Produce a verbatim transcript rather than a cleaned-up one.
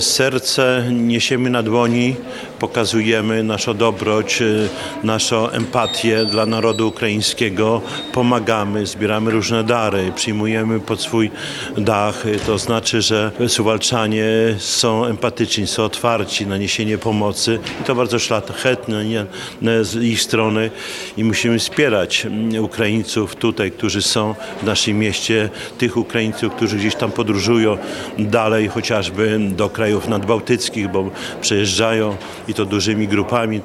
Serce niesiemy na dłoni, pokazujemy naszą dobroć, naszą empatię dla narodu ukraińskiego, pomagamy, zbieramy różne dary, przyjmujemy pod swój dach. To znaczy, że Suwałczanie są empatyczni, są otwarci na niesienie pomocy i to bardzo szlachetne z ich strony i musimy wspierać Ukraińców tutaj, którzy są w naszym mieście, tych Ukraińców, którzy gdzieś tam podróżują dalej, chociażby do krajów nadbałtyckich, bo przejeżdżają i to dużymi grupami.